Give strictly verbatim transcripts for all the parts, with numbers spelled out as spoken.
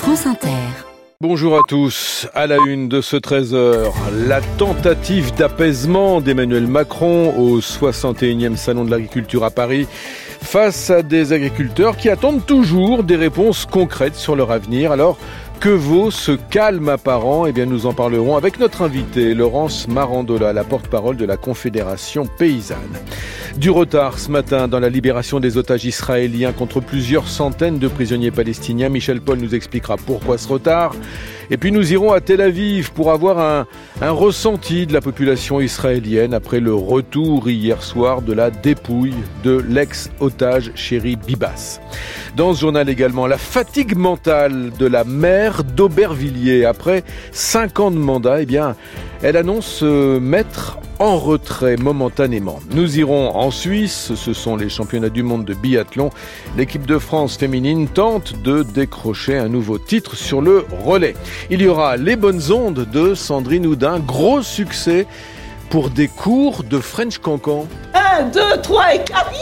France Inter. Bonjour à tous. À la une de ce treize heures, la tentative d'apaisement d'Emmanuel Macron au soixante et unième Salon de l'Agriculture à Paris face à des agriculteurs qui attendent toujours des réponses concrètes sur leur avenir. Alors, que vaut ce calme apparent ? Eh bien, nous en parlerons avec notre invité, Laurence Marandola, la porte-parole de la Confédération paysanne. Du retard ce matin dans la libération des otages israéliens contre plusieurs centaines de prisonniers palestiniens. Michel Paul nous expliquera pourquoi ce retard. Et puis nous irons à Tel Aviv pour avoir un, un ressenti de la population israélienne après le retour hier soir de la dépouille de l'ex-otage Chéri Bibas. Dans ce journal également, la fatigue mentale de la maire d'Aubervilliers. Après cinq ans de mandat, eh bien, elle annonce se mettre en retrait momentanément. Nous irons en Suisse, ce sont les championnats du monde de biathlon. L'équipe de France féminine tente de décrocher un nouveau titre sur le relais. Il y aura les bonnes ondes de Sandrine Houdin, gros succès pour des cours de French Cancan. un, deux, trois et quatre.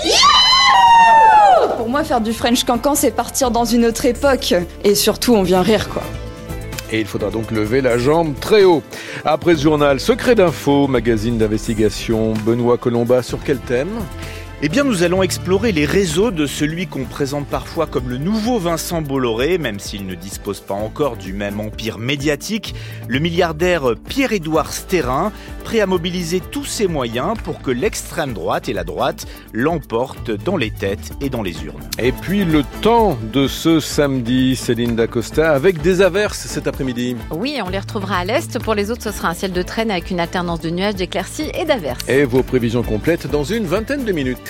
Yeah! Pour moi, faire du French Cancan, c'est partir dans une autre époque. Et surtout, on vient rire, quoi. Et il faudra donc lever la jambe très haut. Après ce journal, Secret d'info, magazine d'investigation, Benoît Colomba, sur quel thème ? Eh bien, nous allons explorer les réseaux de celui qu'on présente parfois comme le nouveau Vincent Bolloré, même s'il ne dispose pas encore du même empire médiatique. Le milliardaire Pierre-Édouard Stérin, prêt à mobiliser tous ses moyens pour que l'extrême droite et la droite l'emportent dans les têtes et dans les urnes. Et puis le temps de ce samedi, Céline Dacosta, avec des averses cet après-midi. Oui, on les retrouvera à l'est. Pour les autres, ce sera un ciel de traîne avec une alternance de nuages, d'éclaircies et d'averses. Et vos prévisions complètes dans une vingtaine de minutes.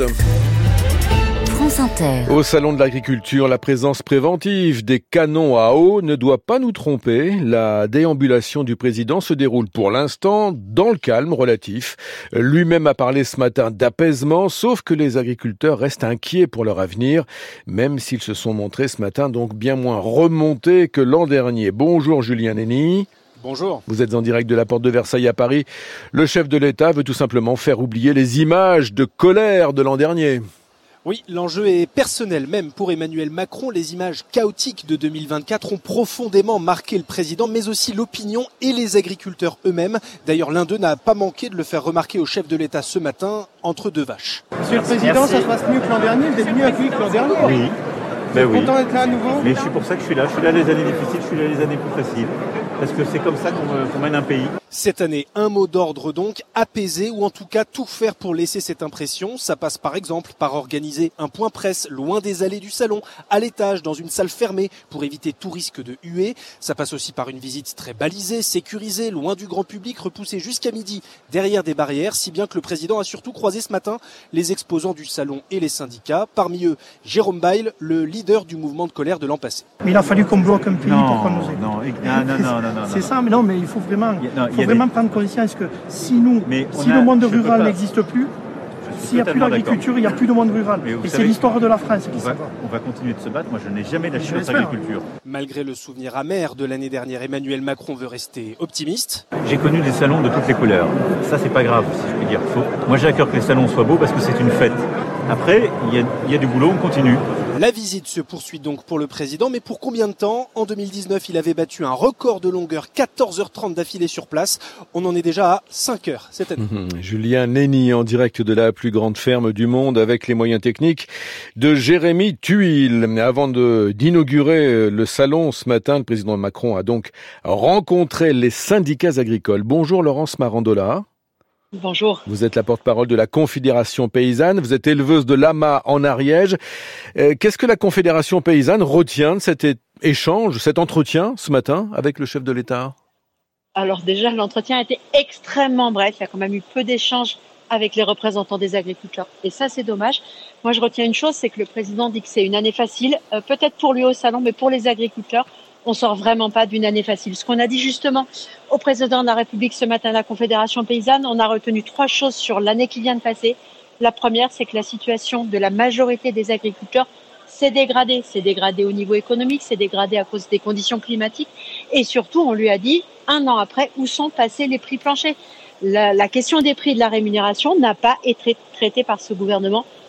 France Inter. Au Salon de l'Agriculture, la présence préventive des canons à eau ne doit pas nous tromper. La déambulation du président se déroule pour l'instant dans le calme relatif. Lui-même a parlé ce matin d'apaisement, sauf que les agriculteurs restent inquiets pour leur avenir, même s'ils se sont montrés ce matin donc bien moins remontés que l'an dernier. Bonjour Julien Nény. Bonjour. Vous êtes en direct de la porte de Versailles à Paris. Le chef de l'État veut tout simplement faire oublier les images de colère de l'an dernier. Oui, l'enjeu est personnel même pour Emmanuel Macron. Les images chaotiques de deux mille vingt-quatre ont profondément marqué le président, mais aussi l'opinion et les agriculteurs eux-mêmes. D'ailleurs, l'un d'eux n'a pas manqué de le faire remarquer au chef de l'État ce matin, entre deux vaches. Monsieur le Président, Merci. Ça se passe mieux que l'an dernier, vous êtes mieux accueilli que l'an dernier. Oui. Vous êtes ben content oui. d'être là à nouveau ? Mais c'est pour ça que je suis là. Je suis là les années difficiles, je suis là les années plus faciles. Parce que c'est comme ça qu'on, qu'on mène un pays. Cette année, un mot d'ordre donc, apaiser ou en tout cas tout faire pour laisser cette impression. Ça passe par exemple par organiser un point presse loin des allées du salon, à l'étage, dans une salle fermée pour éviter tout risque de huée. Ça passe aussi par une visite très balisée, sécurisée, loin du grand public, repoussée jusqu'à midi derrière des barrières, si bien que le président a surtout croisé ce matin les exposants du salon et les syndicats. Parmi eux, Jérôme Bail, le leader du mouvement de colère de l'an passé. Mais il a fallu qu'on bloque un pays non, pour qu'on nous aide. Non, non, non, non, non, non. C'est ça, mais non, mais il faut vraiment, il non, faut il vraiment des... prendre conscience que si nous, mais si a, le monde rural pas... n'existe plus, s'il n'y a plus d'agriculture, il n'y a plus de monde rural. Et savez, c'est l'histoire de la France qui on va, on va continuer de se battre. Moi, je n'ai jamais lâché notre agriculture. Malgré le souvenir amer de l'année dernière, Emmanuel Macron veut rester optimiste. J'ai connu des salons de toutes les couleurs. Ça, c'est pas grave, si je puis dire. Faut... Moi, j'ai à cœur que les salons soient beaux parce que c'est une fête. Après, il y a, il y a du boulot, on continue. La visite se poursuit donc pour le président, mais pour combien de temps ? En deux mille dix-neuf, il avait battu un record de longueur, quatorze heures trente d'affilée sur place. On en est déjà à cinq heures cette année. Mmh, Julien Nény en direct de la plus grande ferme du monde avec les moyens techniques de Jérémy Tuile. Avant de, d'inaugurer le salon ce matin, le président Macron a donc rencontré les syndicats agricoles. Bonjour Laurence Marandola. Bonjour. Vous êtes la porte-parole de la Confédération paysanne, vous êtes éleveuse de lamas en Ariège. Euh, qu'est-ce que la Confédération paysanne retient de cet échange, cet entretien ce matin avec le chef de l'État ? Alors déjà, l'entretien a été extrêmement bref, il y a quand même eu peu d'échanges avec les représentants des agriculteurs. Et ça, c'est dommage. Moi, je retiens une chose, c'est que le président dit que c'est une année facile, euh, peut-être pour lui au salon, mais pour les agriculteurs, on sort vraiment pas d'une année facile. Ce qu'on a dit justement au président de la République ce matin à la Confédération paysanne, on a retenu trois choses sur l'année qui vient de passer. La première, c'est que la situation de la majorité des agriculteurs s'est dégradée. C'est dégradé au niveau économique, c'est dégradé à cause des conditions climatiques. Et surtout, on lui a dit, un an après, où sont passés les prix planchers ? La, la question des prix de la rémunération n'a pas été traitée par ce gouvernement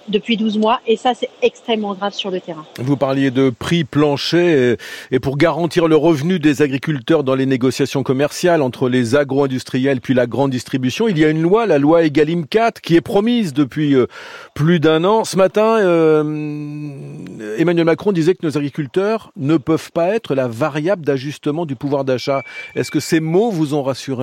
depuis douze mois et ça, c'est extrêmement grave sur le terrain. Vous parliez de prix plancher et pour garantir le revenu des agriculteurs dans les négociations commerciales entre les agro-industriels puis la grande distribution, il y a une loi, la loi Egalim quatre, qui est promise depuis plus d'un an. Ce matin, euh, Emmanuel Macron disait que nos agriculteurs ne peuvent pas être la variable d'ajustement du pouvoir d'achat. Est-ce que ces mots vous ont rassuré ?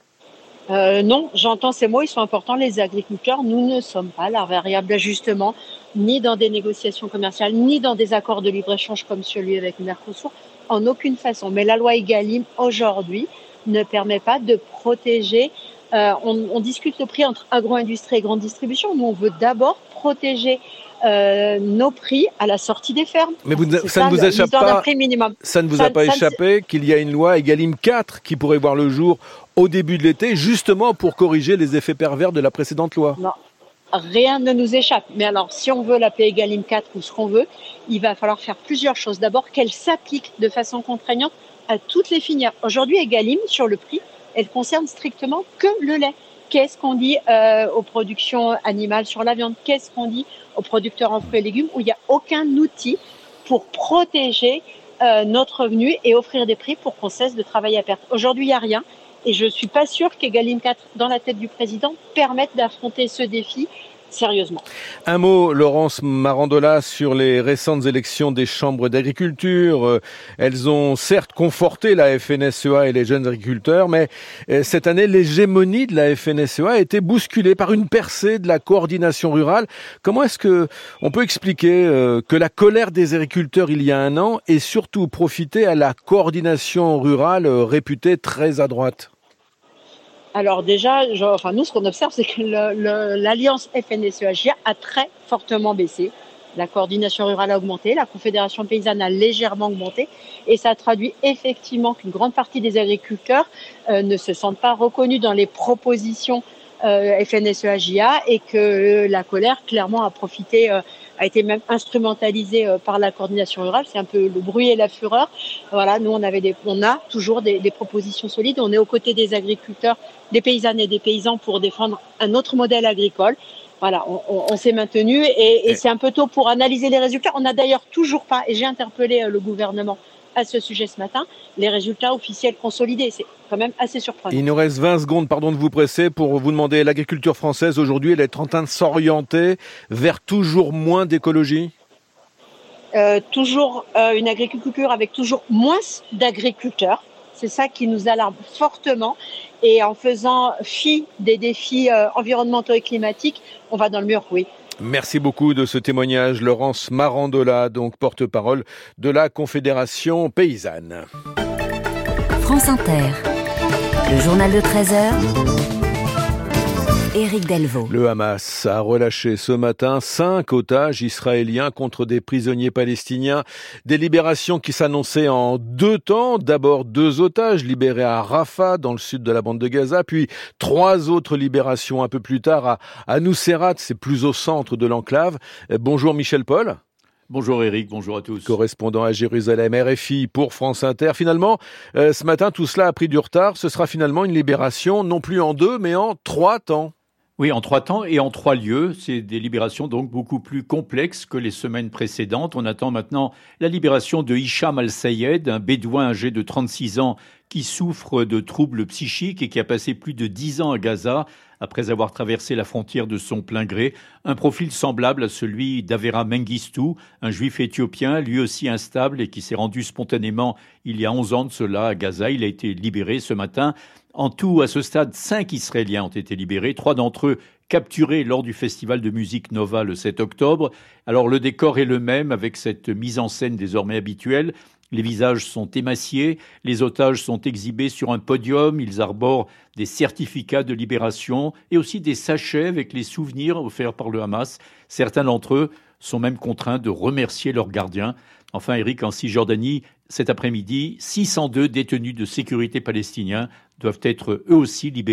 Euh, non, j'entends ces mots, ils sont importants. Les agriculteurs, nous ne sommes pas la variable d'ajustement, ni dans des négociations commerciales, ni dans des accords de libre-échange comme celui avec le Mercosur, en aucune façon. Mais la loi Egalim, aujourd'hui, ne permet pas de protéger. Euh, on, on discute le prix entre agro-industrie et grande distribution. Nous, on veut d'abord protéger Euh, nos prix à la sortie des fermes. Mais vous, ça, ça ne vous échappe pas, ça ne vous ça, a pas ça, échappé qu'il y a une loi Egalim quatre qui pourrait voir le jour au début de l'été, justement pour corriger les effets pervers de la précédente loi. Non, rien ne nous échappe. Mais alors, si on veut l'appeler Egalim quatre ou ce qu'on veut, il va falloir faire plusieurs choses. D'abord, qu'elle s'applique de façon contraignante à toutes les filières. Aujourd'hui, Egalim, sur le prix, elle concerne strictement que le lait. Qu'est-ce qu'on dit euh, aux productions animales sur la viande? Qu'est-ce qu'on dit aux producteurs en fruits et légumes où il n'y a aucun outil pour protéger euh, notre revenu et offrir des prix pour qu'on cesse de travailler à perte? Aujourd'hui, il n'y a rien et je ne suis pas sûre qu'Egalim quatre, dans la tête du président, permette d'affronter ce défi sérieusement. Un mot, Laurence Marandola, sur les récentes élections des chambres d'agriculture. Elles ont certes conforté la F N S E A et les jeunes agriculteurs, mais cette année, l'hégémonie de la F N S E A a été bousculée par une percée de la coordination rurale. Comment est-ce que on peut expliquer que la colère des agriculteurs il y a un an ait surtout profité à la coordination rurale réputée très à droite ? Alors déjà, genre, enfin nous, ce qu'on observe, c'est que le, le, l'alliance F N S E A J A a très fortement baissé. La coordination rurale a augmenté, la Confédération paysanne a légèrement augmenté, et ça traduit effectivement qu'une grande partie des agriculteurs euh, ne se sentent pas reconnus dans les propositions euh, F N S E A J A et que euh, la colère, clairement, a profité, euh, a été même instrumentalisée euh, par la coordination rurale. C'est un peu le bruit et la fureur. Voilà, nous, on avait des, on a toujours des, des propositions solides. On est aux côtés des agriculteurs, des paysannes et des paysans pour défendre un autre modèle agricole. Voilà, on, on, on s'est maintenu et, et c'est un peu tôt pour analyser les résultats. On n'a d'ailleurs toujours pas, et j'ai interpellé euh, le gouvernement à ce sujet ce matin, les résultats officiels consolidés. C'est quand même assez surprenant. Il nous reste vingt secondes, pardon de vous presser, pour vous demander, l'agriculture française aujourd'hui, elle est en train de s'orienter vers toujours moins d'écologie ? euh, Toujours euh, une agriculture avec toujours moins d'agriculteurs. C'est ça qui nous alarme fortement. Et en faisant fi des défis euh, environnementaux et climatiques, on va dans le mur, oui. Merci beaucoup de ce témoignage, Laurence Marandola, donc porte-parole de la Confédération paysanne. France Inter, le journal de treize heures, Éric Delvaux. Le Hamas a relâché ce matin cinq otages israéliens contre des prisonniers palestiniens. Des libérations qui s'annonçaient en deux temps. D'abord deux otages libérés à Rafah, dans le sud de la bande de Gaza, puis trois autres libérations un peu plus tard à, à Nuseirat, c'est plus au centre de l'enclave. Bonjour Michel Paul. Bonjour Eric, bonjour à tous. Correspondant à Jérusalem, R F I pour France Inter. Finalement, euh, ce matin, tout cela a pris du retard. Ce sera finalement une libération, non plus en deux, mais en trois temps. Oui, en trois temps et en trois lieux. C'est des libérations donc beaucoup plus complexes que les semaines précédentes. On attend maintenant la libération de Hicham Al-Sayed, un bédouin âgé de trente-six ans qui souffre de troubles psychiques et qui a passé plus de dix ans à Gaza après avoir traversé la frontière de son plein gré. Un profil semblable à celui d'Avera Mengistu, un juif éthiopien, lui aussi instable et qui s'est rendu spontanément il y a onze ans de cela à Gaza. Il a été libéré ce matin. En tout, à ce stade, cinq Israéliens ont été libérés, trois d'entre eux capturés lors du festival de musique Nova le sept octobre. Alors le décor est le même avec cette mise en scène désormais habituelle. Les visages sont émaciés, les otages sont exhibés sur un podium, ils arborent des certificats de libération et aussi des sachets avec les souvenirs offerts par le Hamas. Certains d'entre eux sont même contraints de remercier leurs gardiens. Enfin, Eric, en Cisjordanie, cet après-midi, six cent deux détenus de sécurité palestiniens doivent être eux aussi libérés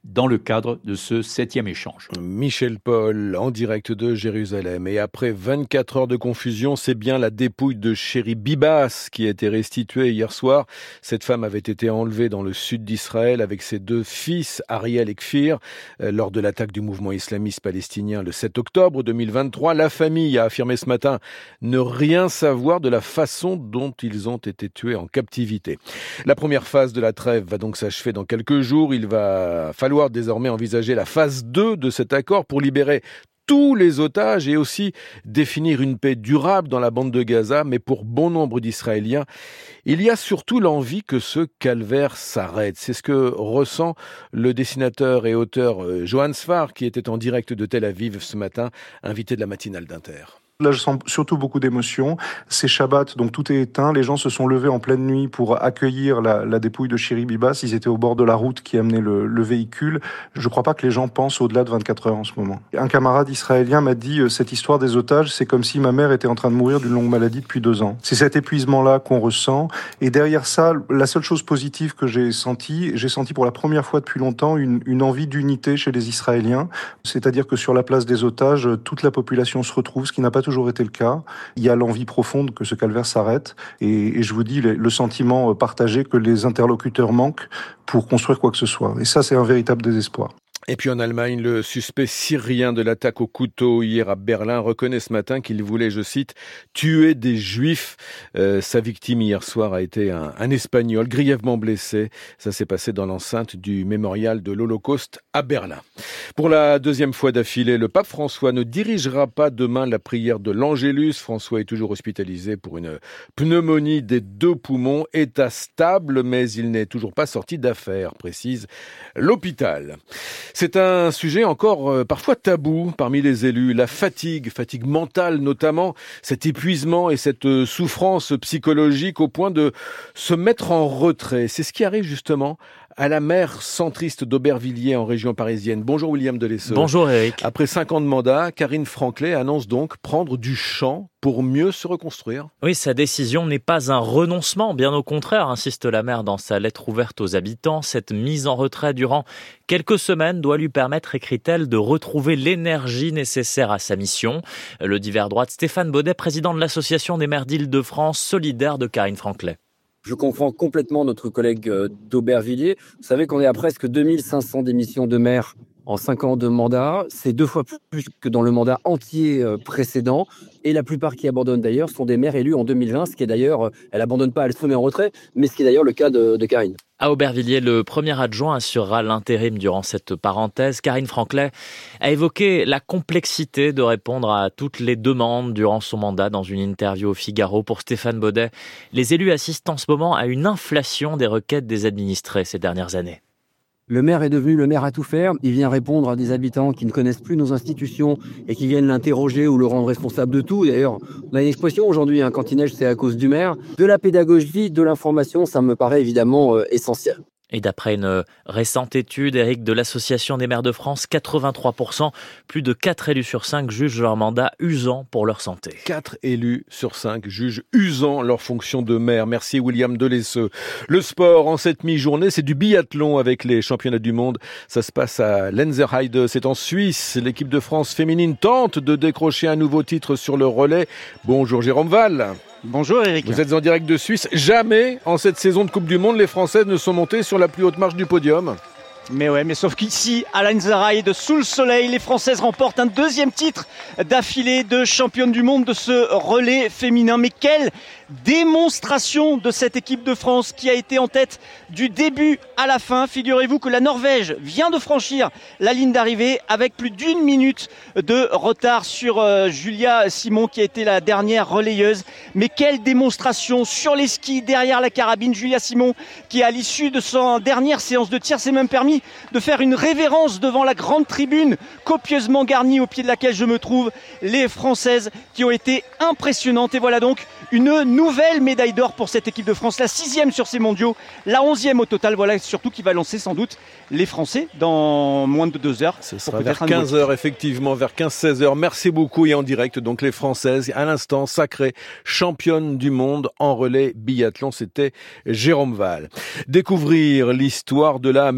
dans le cadre de ce septième échange. Michel Paul, en direct de Jérusalem. Et après vingt-quatre heures de confusion, c'est bien la dépouille de Chéri Bibas qui a été restituée hier soir. Cette femme avait été enlevée dans le sud d'Israël avec ses deux fils, Ariel et Kfir, euh, lors de l'attaque du mouvement islamiste palestinien le sept octobre deux mille vingt-trois. La famille a affirmé ce matin ne rien savoir de la façon dont ils ont été tués en captivité. La première phase de la trêve va donc s'achever dans quelques jours. Il va falloir désormais envisager la phase deux de cet accord pour libérer tous les otages et aussi définir une paix durable dans la bande de Gaza. Mais pour bon nombre d'Israéliens, il y a surtout l'envie que ce calvaire s'arrête. C'est ce que ressent le dessinateur et auteur Johan Sfar, qui était en direct de Tel Aviv ce matin, invité de la matinale d'Inter. Là, je sens surtout beaucoup d'émotions. C'est Shabbat, donc tout est éteint. Les gens se sont levés en pleine nuit pour accueillir la, la dépouille de Chéri Bibas. Ils étaient au bord de la route qui amenait le, le véhicule. Je ne crois pas que les gens pensent au-delà de vingt-quatre heures en ce moment. Un camarade israélien m'a dit euh, cette histoire des otages, c'est comme si ma mère était en train de mourir d'une longue maladie depuis deux ans. C'est cet épuisement-là qu'on ressent. Et derrière ça, la seule chose positive que j'ai sentie, j'ai senti pour la première fois depuis longtemps une, une envie d'unité chez les Israéliens. C'est-à-dire que sur la place des otages, toute la population se retrouve, ce qui n'a pas toujours été le cas. Il y a l'envie profonde que ce calvaire s'arrête et, et je vous dis le, le sentiment partagé que les interlocuteurs manquent pour construire quoi que ce soit. Et ça, c'est un véritable désespoir. Et puis en Allemagne, le suspect syrien de l'attaque au couteau hier à Berlin reconnaît ce matin qu'il voulait, je cite, tuer des juifs. Euh, sa victime hier soir a été un, un Espagnol grièvement blessé. Ça s'est passé dans l'enceinte du mémorial de l'Holocauste à Berlin. Pour la deuxième fois d'affilée, le pape François ne dirigera pas demain la prière de l'Angélus. François est toujours hospitalisé pour une pneumonie des deux poumons, état stable, mais il n'est toujours pas sorti d'affaire, précise l'hôpital. C'est un sujet encore euh, parfois tabou parmi les élus, la fatigue, fatigue mentale notamment, cet épuisement et cette euh, souffrance psychologique au point de se mettre en retrait. C'est ce qui arrive justement à la maire centriste d'Aubervilliers en région parisienne. Bonjour William Delesseux. Bonjour Eric. Après cinq ans de mandat, Karine Franclet annonce donc prendre du champ pour mieux se reconstruire. Oui, sa décision n'est pas un renoncement, bien au contraire, insiste la maire dans sa lettre ouverte aux habitants. Cette mise en retrait durant quelques semaines doit lui permettre, écrit-elle, de retrouver l'énergie nécessaire à sa mission. Le divers droite Stéphane Baudet, président de l'association des maires d'Île-de-France, solidaire de Karine Franclet. Je comprends complètement notre collègue d'Aubervilliers. Vous savez qu'on est à presque deux mille cinq cents démissions de maires en cinq ans de mandat. C'est deux fois plus que dans le mandat entier précédent. Et la plupart qui abandonnent d'ailleurs sont des maires élus en deux mille vingt, ce qui est d'ailleurs, elle abandonne pas, elle se met en retrait, mais ce qui est d'ailleurs le cas de, de Karine. À Aubervilliers, le premier adjoint assurera l'intérim durant cette parenthèse. Karine Franclet a évoqué la complexité de répondre à toutes les demandes durant son mandat dans une interview au Figaro. Pour Stéphane Baudet, les élus assistent en ce moment à une inflation des requêtes des administrés ces dernières années. Le maire est devenu le maire à tout faire. Il vient répondre à des habitants qui ne connaissent plus nos institutions et qui viennent l'interroger ou le rendre responsable de tout. D'ailleurs, on a une expression aujourd'hui, hein, quand il neige, c'est à cause du maire. De la pédagogie, de l'information, ça me paraît évidemment euh, essentiel. Et d'après une récente étude, Eric, de l'Association des maires de France, quatre-vingt-trois pour cent, plus de quatre élus sur cinq jugent leur mandat usant pour leur santé. quatre élus sur cinq jugent usant leur fonction de maire. Merci William Delesseux. Le sport en cette mi-journée, c'est du biathlon avec les championnats du monde. Ça se passe à Lenzerheide, c'est en Suisse. L'équipe de France féminine tente de décrocher un nouveau titre sur le relais. Bonjour Jérôme Val. Bonjour Eric. Vous êtes en direct de Suisse. Jamais en cette saison de Coupe du Monde, les Françaises ne sont montées sur la plus haute marche du podium. Mais ouais, mais sauf qu'ici, à Lenzerheide, sous le soleil, les Françaises remportent un deuxième titre d'affilée de championne du monde de ce relais féminin. Mais quelle démonstration de cette équipe de France qui a été en tête du début à la fin. Figurez-vous que la Norvège vient de franchir la ligne d'arrivée avec plus d'une minute de retard sur euh, Julia Simon qui a été la dernière relayeuse. Mais quelle démonstration sur les skis derrière la carabine. Julia Simon qui à l'issue de sa dernière séance de tir s'est même permis de faire une révérence devant la grande tribune copieusement garnie au pied de laquelle je me trouve. Les Françaises qui ont été impressionnantes. Et voilà donc une nouvelle médaille d'or pour cette équipe de France, la sixième sur ces mondiaux, la onzième au total. Voilà surtout qui va lancer sans doute les Français dans moins de deux heures. Ce sera vers quinze heures effectivement, vers quinze seize heures. Merci beaucoup et en direct donc les Françaises à l'instant sacrées championnes du monde en relais biathlon. C'était Jérôme Val. Découvrir l'histoire de la musique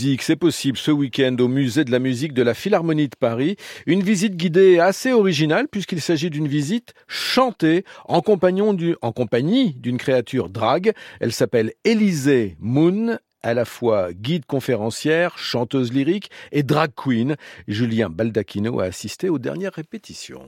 musique, c'est possible ce week-end au musée de la musique de la Philharmonie de Paris. Une visite guidée assez originale puisqu'il s'agit d'une visite chantée en, compagnon du, en compagnie d'une créature drague. Elle s'appelle Élysée Moon. À la fois guide conférencière, chanteuse lyrique et drag queen. Julien Baldacchino a assisté aux dernières répétitions.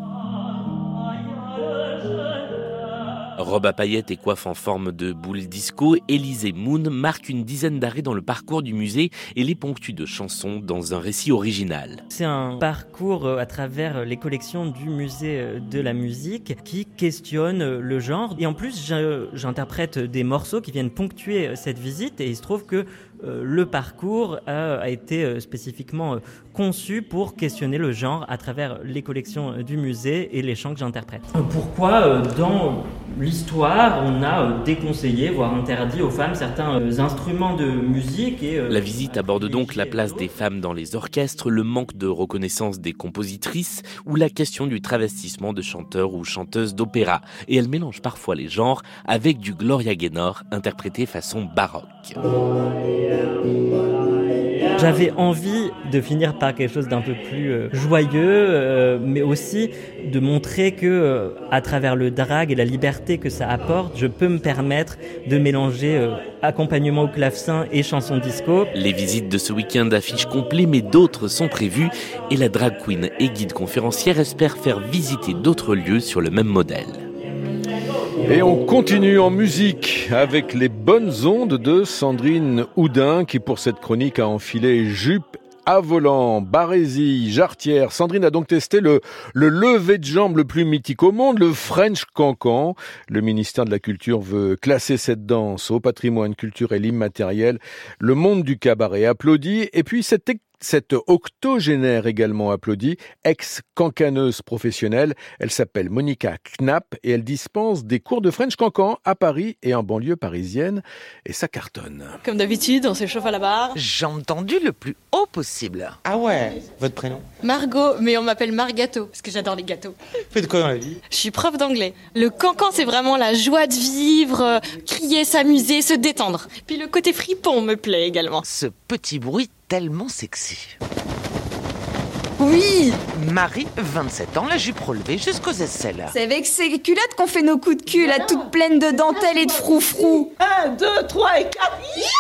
Robe à paillettes et coiffe en forme de boule disco, Élysée Moon marque une dizaine d'arrêts dans le parcours du musée et les ponctue de chansons dans un récit original. C'est un parcours à travers les collections du musée de la musique qui questionne le genre. Et en plus, j'interprète des morceaux qui viennent ponctuer cette visite et il se trouve que Euh, le parcours a, a été euh, spécifiquement euh, conçu pour questionner le genre à travers les collections euh, du musée et les chants que j'interprète. Euh, pourquoi euh, dans l'histoire on a euh, déconseillé, voire interdit aux femmes certains euh, instruments de musique et, euh, La visite aborde donc la place des femmes dans les orchestres, le manque de reconnaissance des compositrices ou la question du travestissement de chanteurs ou chanteuses d'opéra. Et elle mélange parfois les genres avec du Gloria Gaynor interprété façon baroque. J'avais envie de finir par quelque chose d'un peu plus euh, joyeux, euh, mais aussi de montrer que, euh, à travers le drag et la liberté que ça apporte, je peux me permettre de mélanger euh, accompagnement au clavecin et chansons disco. Les visites de ce week-end affichent complet, mais d'autres sont prévues et la drag queen et guide conférencière espère faire visiter d'autres lieux sur le même modèle. Et on continue en musique avec les bonnes ondes de Sandrine Houdin qui pour cette chronique a enfilé jupe à volant, barésie, jarretière. Sandrine a donc testé le, le lever de jambe le plus mythique au monde, le French Cancan. Le ministère de la Culture veut classer cette danse au patrimoine culturel immatériel. Le monde du cabaret applaudit. Et puis cette Cette octogénaire également applaudie, ex-cancaneuse professionnelle, elle s'appelle Monica Knapp et elle dispense des cours de French Cancan à Paris et en banlieue parisienne et ça cartonne. Comme d'habitude, on s'échauffe à la barre. J'ai entendu le plus haut possible. Ah ouais, votre prénom? Margot, mais on m'appelle Margato parce que j'adore les gâteaux. Faites quoi dans la vie? Je suis prof d'anglais. Le cancan, c'est vraiment la joie de vivre, euh, crier, s'amuser, se détendre. Puis le côté fripon me plaît également. Ce petit bruit tellement sexy. Oui! Marie, vingt-sept ans, la jupe relevée jusqu'aux aisselles. C'est avec ces culottes qu'on fait nos coups de cul, là, toutes pleines de dentelles et de froufrou. Un, deux, trois et quatre.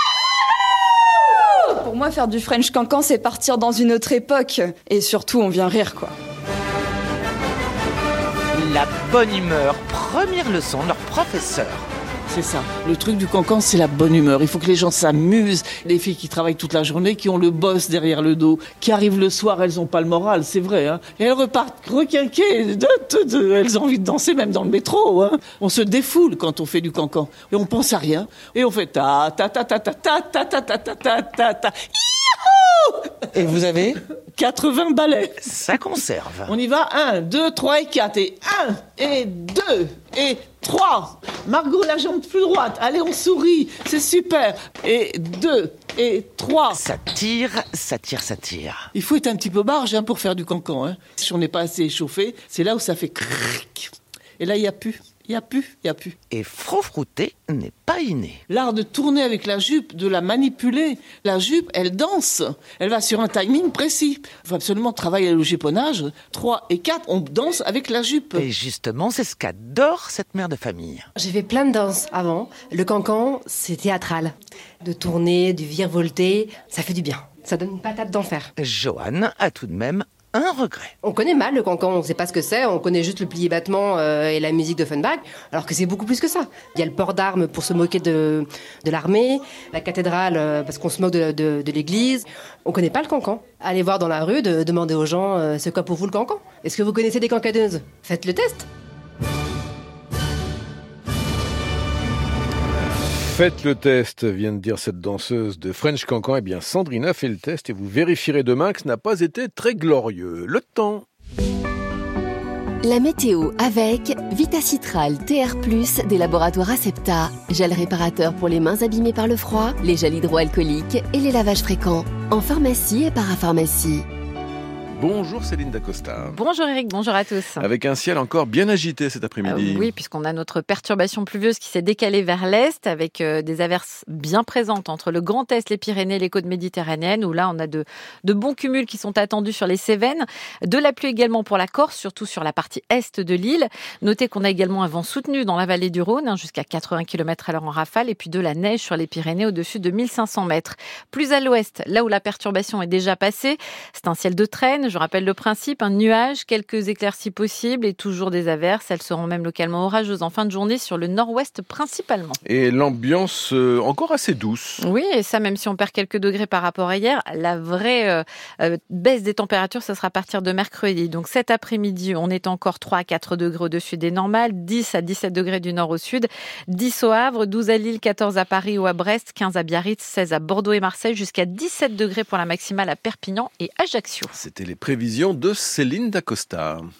Pour moi, faire du French Cancan, c'est partir dans une autre époque. Et surtout, on vient rire, quoi. La bonne humeur, première leçon de leur professeur. C'est ça. Le truc du cancan, c'est la bonne humeur. Il faut que les gens s'amusent. Les filles qui travaillent toute la journée, qui ont le boss derrière le dos, qui arrivent le soir, elles ont pas le moral, c'est vrai. Hein. Et elles repartent requinquées. De, de, de, elles ont envie de danser même dans le métro. Hein. On se défoule quand on fait du cancan. Et on pense à rien. Et on fait ta ta ta ta ta ta ta ta ta ta ta ta ta. Et vous avez quatre-vingts balais. Ça conserve. On y va. un, deux, trois et quatre. Et un, et deux, et trois. Margot, la jambe plus droite. Allez, on sourit. C'est super. Et deux, et trois. Ça tire, ça tire, ça tire. Il faut être un petit peu barge hein, pour faire du cancan. Hein. Si on n'est pas assez échauffé, c'est là où ça fait cric. Et là, il n'y a plus. Il n'y a plus, il n'y a plus. Et froufrouter n'est pas inné. L'art de tourner avec la jupe, de la manipuler. La jupe, elle danse. Elle va sur un timing précis. Il faut absolument travailler le juponnage. trois et quatre, on danse avec la jupe. Et justement, c'est ce qu'adore cette mère de famille. J'ai fait plein de danses avant. Le cancan, c'est théâtral. De tourner, du virevolter, ça fait du bien. Ça donne une patate d'enfer. Joanne a tout de même un regret. On connaît mal le cancan, on ne sait pas ce que c'est, on connaît juste le plié-battement euh, et la musique d'Offenbach, alors que c'est beaucoup plus que ça. Il y a le port d'armes pour se moquer de, de l'armée, la cathédrale euh, parce qu'on se moque de, de, de l'église. On ne connaît pas le cancan. Allez voir dans la rue, de, demander aux gens euh, c'est quoi pour vous le cancan? Est-ce que vous connaissez des cancaneuses? Faites le test. Faites le test, vient de dire cette danseuse de French Cancan. Eh bien, Sandrine a fait le test et vous vérifierez demain que ce n'a pas été très glorieux. Le temps. La météo avec Vitacitral T R plus des laboratoires Acepta. Gel réparateur pour les mains abîmées par le froid, les gels hydroalcooliques et les lavages fréquents. En pharmacie et parapharmacie. Bonjour Céline Dacosta. Bonjour Eric, bonjour à tous. Avec un ciel encore bien agité cet après-midi. Euh, oui, puisqu'on a notre perturbation pluvieuse qui s'est décalée vers l'est avec euh, des averses bien présentes entre le Grand Est, les Pyrénées, les côtes méditerranéennes, où là on a de, de bons cumuls qui sont attendus sur les Cévennes. De la pluie également pour la Corse, surtout sur la partie est de l'île. Notez qu'on a également un vent soutenu dans la vallée du Rhône, hein, jusqu'à quatre-vingts kilomètres à l'heure en rafale, et puis de la neige sur les Pyrénées au-dessus de mille cinq cents mètres. Plus à l'ouest, là où la perturbation est déjà passée, c'est un ciel de traîne. Je rappelle le principe, un nuage, quelques éclaircies possibles et toujours des averses. Elles seront même localement orageuses en fin de journée sur le nord-ouest principalement. Et l'ambiance euh, encore assez douce. Oui, et ça même si on perd quelques degrés par rapport à hier, la vraie euh, euh, baisse des températures, ça sera à partir de mercredi. Donc cet après-midi, on est encore trois à quatre degrés au-dessus des normales, dix à dix-sept degrés du nord au sud, dix au Havre, douze à Lille, quatorze à Paris ou à Brest, quinze à Biarritz, seize à Bordeaux et Marseille, jusqu'à dix-sept degrés pour la maximale à Perpignan et Ajaccio. C'était les prévisions de Céline Dacosta.